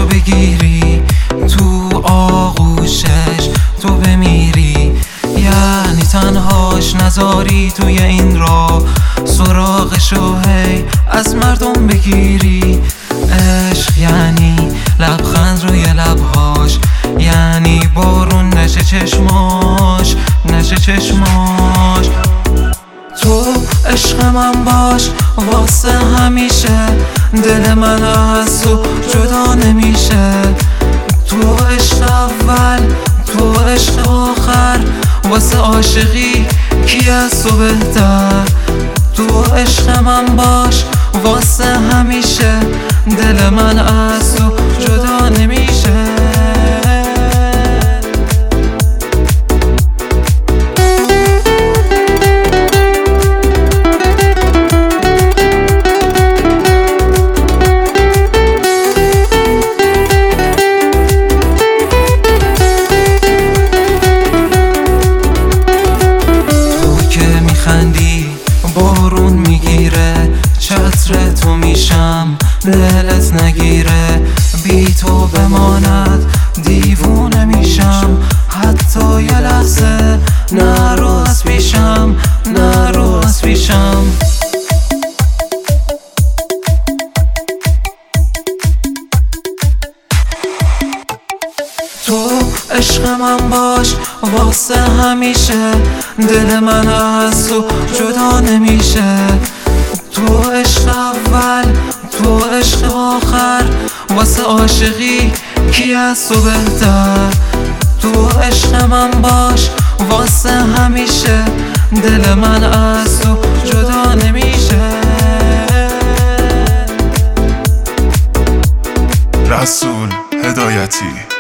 دستشو بگیری تو آغوشش تو بمیری، یعنی تنهاش نذاری توی این راه، سراغشو هی از مردم بگیری. عشق یعنی لبخند روی لبهاش، یعنی بارون نشه چشماش نشه چشماش. تو عشق من باش واسه همیشه، دل من از تو جدا نمیشه. تو عشق اول تو عشق آخر، واسه عاشقی کی از تو بهتر. تو عشق من باش واسه همیشه، دل من از تو جدا نمیشه. بارون میگیره چتر تو میشم، دلت نگیره بی تو بماند دیوونه میشم. حتی یه لحظه نرو از پیشم نرو از پیشم. تو عشق من باش واسه همیشه، دل من از تو جدا نمیشه. تو عشق اول تو عشق آخر، واسه عاشقی کی از تو بهتر. تو عشق من باش واسه همیشه، دل من از تو جدا نمیشه. رسول هدایتی.